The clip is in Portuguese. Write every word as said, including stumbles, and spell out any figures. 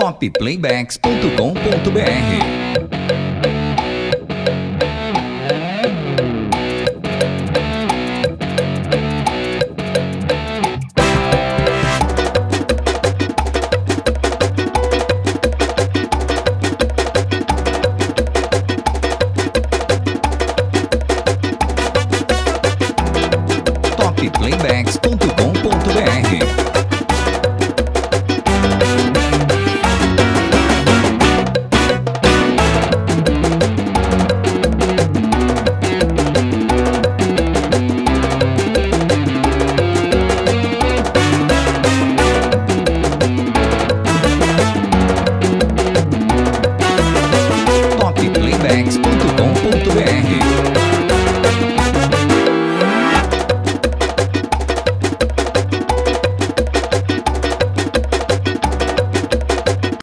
top playbacks ponto com ponto br. top playbacks ponto com ponto br. top playbacks ponto com ponto br.